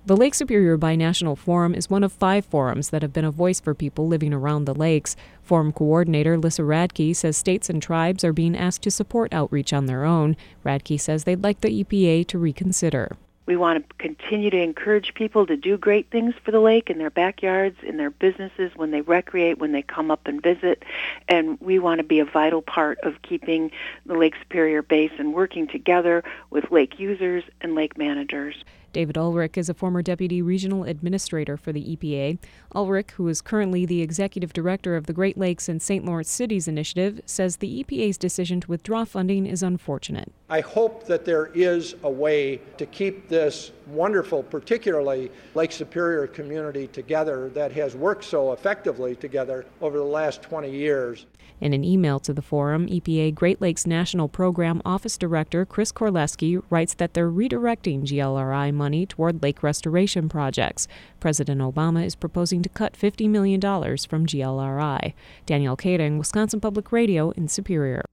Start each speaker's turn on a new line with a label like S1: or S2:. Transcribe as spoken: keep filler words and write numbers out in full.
S1: The Lake Superior Binational Forum is one of five forums that have been a voice for people living around the lakes. Forum coordinator Lissa Radke says states and tribes are being asked to support outreach on their own. Radke says they'd like the E P A to reconsider.
S2: We want to continue to encourage people to do great things for the lake in their backyards, in their businesses, when they recreate, when they come up and visit. And we want to be a vital part of keeping the Lake Superior Basin working together with lake users and lake managers.
S1: David Ulrich is a former deputy regional administrator for the E P A. Ulrich, who is currently the executive director of the Great Lakes and Saint Lawrence Cities Initiative, says the E P A's decision to withdraw funding is unfortunate.
S3: I hope that there is a way to keep this wonderful, particularly Lake Superior community together that has worked so effectively together over the last twenty years.
S1: In an email to the forum, E P A Great Lakes National Program Office Director Chris Korleski writes that they're redirecting G L R I money toward lake restoration projects. President Obama is proposing to cut fifty million dollars from G L R I. Danielle Kading, Wisconsin Public Radio in Superior.